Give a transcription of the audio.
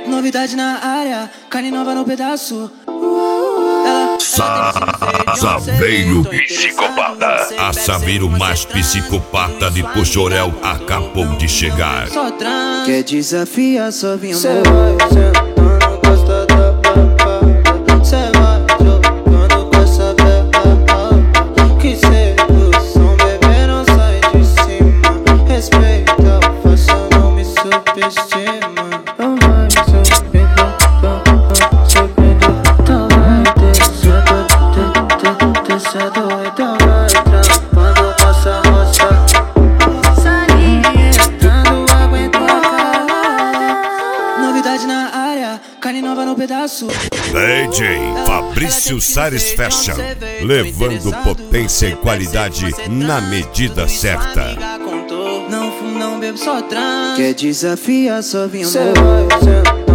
Novidade na área, carne nova no pedaço. Saveiro psicopata. A Saveiro mais psicopata de Pochorel acabou de chegar. Quer desafiar, só vim Cê vai sentando, gosta da papada. Cê vai jogando com essa bela. Que sedução, bebê, não sai de cima. Respeita, faça, não me subestima. Novidade na área, carne nova no pedaço. DJ Fabrício Sares Fashion, levando potência e qualidade na medida certa. Não fumo, não bebo, só transo. Quer desafiar, só vim amor.